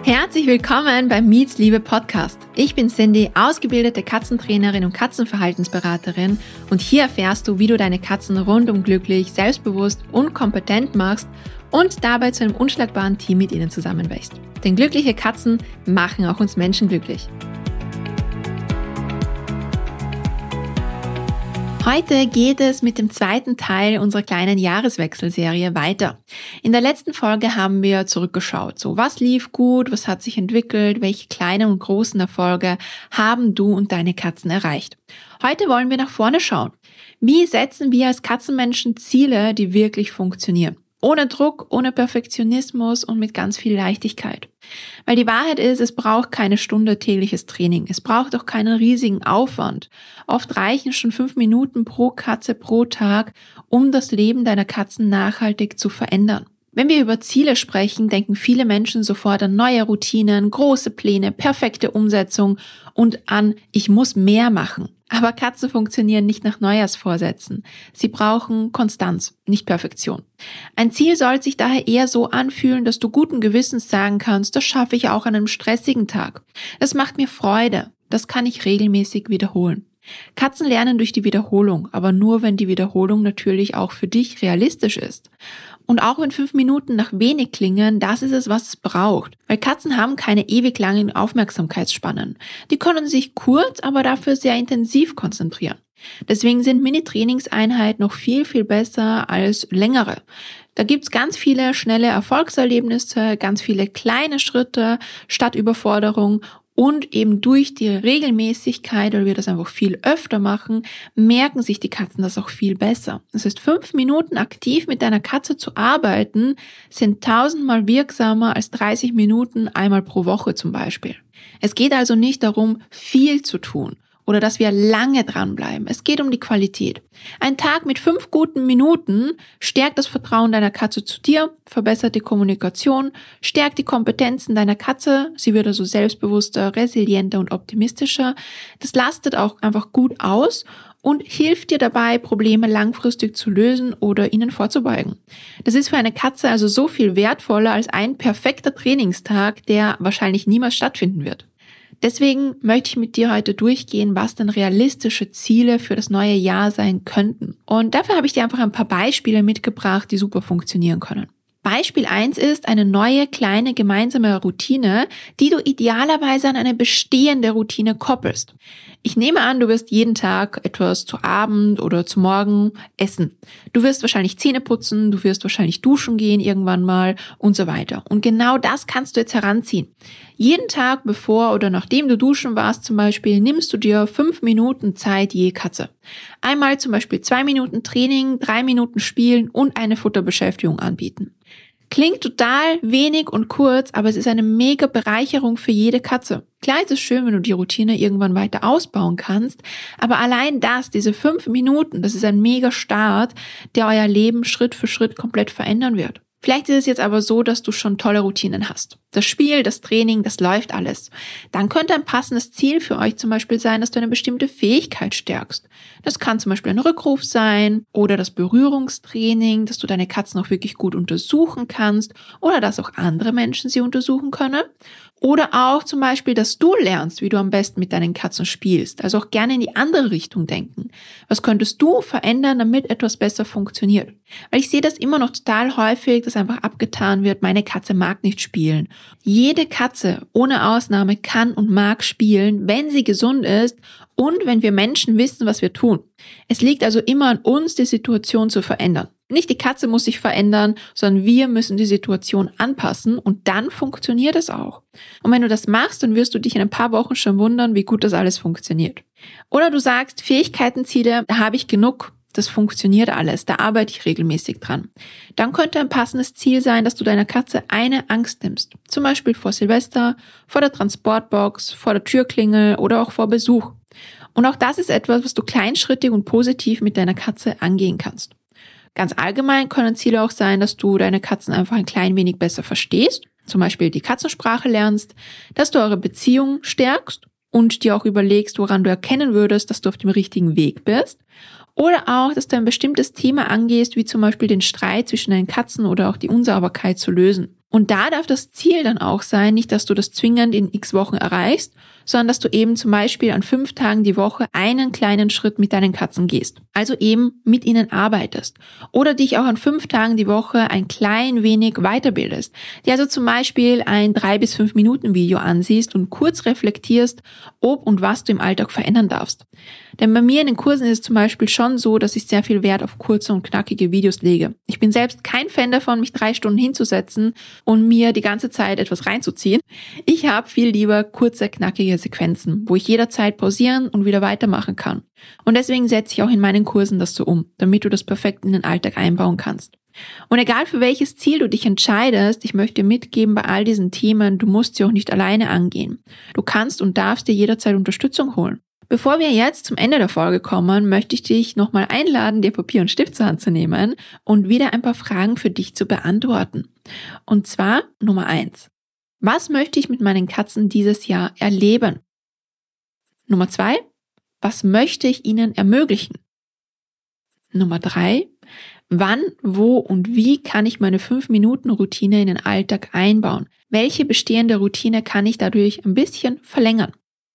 Herzlich willkommen beim Meets Liebe Podcast. Ich bin Cindy, ausgebildete Katzentrainerin und Katzenverhaltensberaterin und hier erfährst du, wie du deine Katzen rundum glücklich, selbstbewusst und kompetent machst und dabei zu einem unschlagbaren Team mit ihnen zusammenwächst. Denn glückliche Katzen machen auch uns Menschen glücklich. Heute geht es mit dem zweiten Teil unserer kleinen Jahreswechselserie weiter. In der letzten Folge haben wir zurückgeschaut. So, was lief gut, was hat sich entwickelt, welche kleinen und großen Erfolge haben du und deine Katzen erreicht. Heute wollen wir nach vorne schauen. Wie setzen wir als Katzenmenschen Ziele, die wirklich funktionieren? Ohne Druck, ohne Perfektionismus und mit ganz viel Leichtigkeit. Weil die Wahrheit ist, es braucht keine Stunde tägliches Training. Es braucht auch keinen riesigen Aufwand. Oft reichen schon 5 Minuten pro Katze pro Tag, um das Leben deiner Katzen nachhaltig zu verändern. Wenn wir über Ziele sprechen, denken viele Menschen sofort an neue Routinen, große Pläne, perfekte Umsetzung und an, ich muss mehr machen. Aber Katzen funktionieren nicht nach Neujahrsvorsätzen. Sie brauchen Konstanz, nicht Perfektion. Ein Ziel soll sich daher eher so anfühlen, dass du guten Gewissens sagen kannst, das schaffe ich auch an einem stressigen Tag. Das macht mir Freude. Das kann ich regelmäßig wiederholen. Katzen lernen durch die Wiederholung, aber nur, wenn die Wiederholung natürlich auch für dich realistisch ist. Und auch wenn 5 Minuten nach wenig klingen, das ist es, was es braucht. Weil Katzen haben keine ewig langen Aufmerksamkeitsspannen. Die können sich kurz, aber dafür sehr intensiv konzentrieren. Deswegen sind Mini-Trainingseinheiten noch viel, viel besser als längere. Da gibt's ganz viele schnelle Erfolgserlebnisse, ganz viele kleine Schritte statt Überforderung. Und eben durch die Regelmäßigkeit, weil wir das einfach viel öfter machen, merken sich die Katzen das auch viel besser. Das heißt, 5 Minuten aktiv mit deiner Katze zu arbeiten, sind 1000-mal wirksamer als 30 Minuten einmal pro Woche zum Beispiel. Es geht also nicht darum, viel zu tun oder dass wir lange dranbleiben. Es geht um die Qualität. Ein Tag mit 5 guten Minuten stärkt das Vertrauen deiner Katze zu dir, verbessert die Kommunikation, stärkt die Kompetenzen deiner Katze. Sie wird also selbstbewusster, resilienter und optimistischer. Das lastet auch einfach gut aus und hilft dir dabei, Probleme langfristig zu lösen oder ihnen vorzubeugen. Das ist für eine Katze also so viel wertvoller als ein perfekter Trainingstag, der wahrscheinlich niemals stattfinden wird. Deswegen möchte ich mit dir heute durchgehen, was denn realistische Ziele für das neue Jahr sein könnten. Und dafür habe ich dir einfach ein paar Beispiele mitgebracht, die super funktionieren können. Beispiel 1 ist eine neue, kleine, gemeinsame Routine, die du idealerweise an eine bestehende Routine koppelst. Ich nehme an, du wirst jeden Tag etwas zu Abend oder zu Morgen essen. Du wirst wahrscheinlich Zähne putzen, du wirst wahrscheinlich duschen gehen irgendwann mal und so weiter. Und genau das kannst du jetzt heranziehen. Jeden Tag, bevor oder nachdem du duschen warst zum Beispiel, nimmst du dir 5 Minuten Zeit je Katze. Einmal zum Beispiel 2 Minuten Training, 3 Minuten Spielen und eine Futterbeschäftigung anbieten. Klingt total wenig und kurz, aber es ist eine mega Bereicherung für jede Katze. Klar ist es schön, wenn du die Routine irgendwann weiter ausbauen kannst, aber allein das, diese 5 Minuten, das ist ein mega Start, der euer Leben Schritt für Schritt komplett verändern wird. Vielleicht ist es jetzt aber so, dass du schon tolle Routinen hast. Das Spiel, das Training, das läuft alles. Dann könnte ein passendes Ziel für euch zum Beispiel sein, dass du eine bestimmte Fähigkeit stärkst. Das kann zum Beispiel ein Rückruf sein oder das Berührungstraining, dass du deine Katzen auch wirklich gut untersuchen kannst oder dass auch andere Menschen sie untersuchen können. Oder auch zum Beispiel, dass du lernst, wie du am besten mit deinen Katzen spielst. Also auch gerne in die andere Richtung denken. Was könntest du verändern, damit etwas besser funktioniert? Weil ich sehe das immer noch total häufig, dass einfach abgetan wird, meine Katze mag nicht spielen. Jede Katze, ohne Ausnahme, kann und mag spielen, wenn sie gesund ist und wenn wir Menschen wissen, was wir tun. Es liegt also immer an uns, die Situation zu verändern. Nicht die Katze muss sich verändern, sondern wir müssen die Situation anpassen und dann funktioniert es auch. Und wenn du das machst, dann wirst du dich in ein paar Wochen schon wundern, wie gut das alles funktioniert. Oder du sagst, Fähigkeitenziele, da habe ich genug, das funktioniert alles, da arbeite ich regelmäßig dran. Dann könnte ein passendes Ziel sein, dass du deiner Katze eine Angst nimmst. Zum Beispiel vor Silvester, vor der Transportbox, vor der Türklingel oder auch vor Besuch. Und auch das ist etwas, was du kleinschrittig und positiv mit deiner Katze angehen kannst. Ganz allgemein können Ziele auch sein, dass du deine Katzen einfach ein klein wenig besser verstehst, zum Beispiel die Katzensprache lernst, dass du eure Beziehung stärkst und dir auch überlegst, woran du erkennen würdest, dass du auf dem richtigen Weg bist. Oder auch, dass du ein bestimmtes Thema angehst, wie zum Beispiel den Streit zwischen deinen Katzen oder auch die Unsauberkeit zu lösen. Und da darf das Ziel dann auch sein, nicht, dass du das zwingend in x Wochen erreichst, sondern dass du eben zum Beispiel an 5 Tagen die Woche einen kleinen Schritt mit deinen Katzen gehst. Also eben mit ihnen arbeitest. Oder dich auch an 5 Tagen die Woche ein klein wenig weiterbildest. Dir also zum Beispiel ein 3 bis 5 Minuten Video ansiehst und kurz reflektierst, ob und was du im Alltag verändern darfst. Denn bei mir in den Kursen ist es zum Beispiel schon so, dass ich sehr viel Wert auf kurze und knackige Videos lege. Ich bin selbst kein Fan davon, mich 3 Stunden hinzusetzen und mir die ganze Zeit etwas reinzuziehen. Ich habe viel lieber kurze, knackige Sequenzen, wo ich jederzeit pausieren und wieder weitermachen kann. Und deswegen setze ich auch in meinen Kursen das so um, damit du das perfekt in den Alltag einbauen kannst. Und egal für welches Ziel du dich entscheidest, ich möchte dir mitgeben bei all diesen Themen, du musst sie auch nicht alleine angehen. Du kannst und darfst dir jederzeit Unterstützung holen. Bevor wir jetzt zum Ende der Folge kommen, möchte ich dich nochmal einladen, dir Papier und Stift zur Hand zu nehmen und wieder ein paar Fragen für dich zu beantworten. Und zwar Nummer 1. Was möchte ich mit meinen Katzen dieses Jahr erleben? Nummer 2. Was möchte ich ihnen ermöglichen? Nummer 3. Wann, wo und wie kann ich meine 5-Minuten-Routine in den Alltag einbauen? Welche bestehende Routine kann ich dadurch ein bisschen verlängern?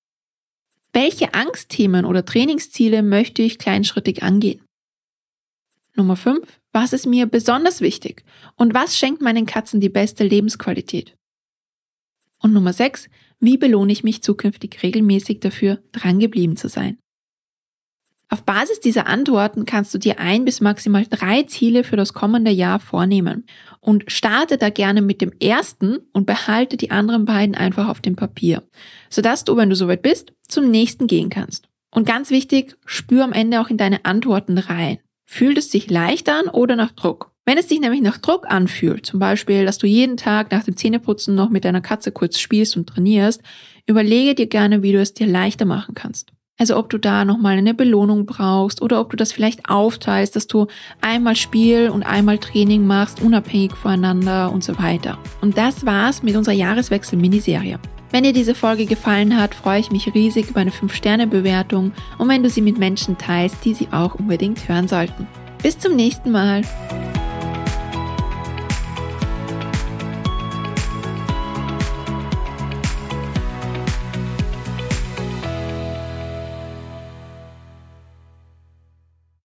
Welche Angstthemen oder Trainingsziele möchte ich kleinschrittig angehen? Nummer 5. Was ist mir besonders wichtig? Und was schenkt meinen Katzen die beste Lebensqualität? Und Nummer 6. Wie belohne ich mich zukünftig regelmäßig dafür, drangeblieben zu sein? Auf Basis dieser Antworten kannst du dir 1 bis maximal 3 Ziele für das kommende Jahr vornehmen und starte da gerne mit dem ersten und behalte die anderen beiden einfach auf dem Papier, sodass du, wenn du soweit bist, zum nächsten gehen kannst. Und ganz wichtig, spür am Ende auch in deine Antworten rein. Fühlt es sich leicht an oder nach Druck? Wenn es sich nämlich nach Druck anfühlt, zum Beispiel, dass du jeden Tag nach dem Zähneputzen noch mit deiner Katze kurz spielst und trainierst, überlege dir gerne, wie du es dir leichter machen kannst. Also ob du da nochmal eine Belohnung brauchst oder ob du das vielleicht aufteilst, dass du einmal Spiel und einmal Training machst, unabhängig voneinander und so weiter. Und das war's mit unserer Jahreswechsel-Miniserie. Wenn dir diese Folge gefallen hat, freue ich mich riesig über eine 5-Sterne-Bewertung und wenn du sie mit Menschen teilst, die sie auch unbedingt hören sollten. Bis zum nächsten Mal.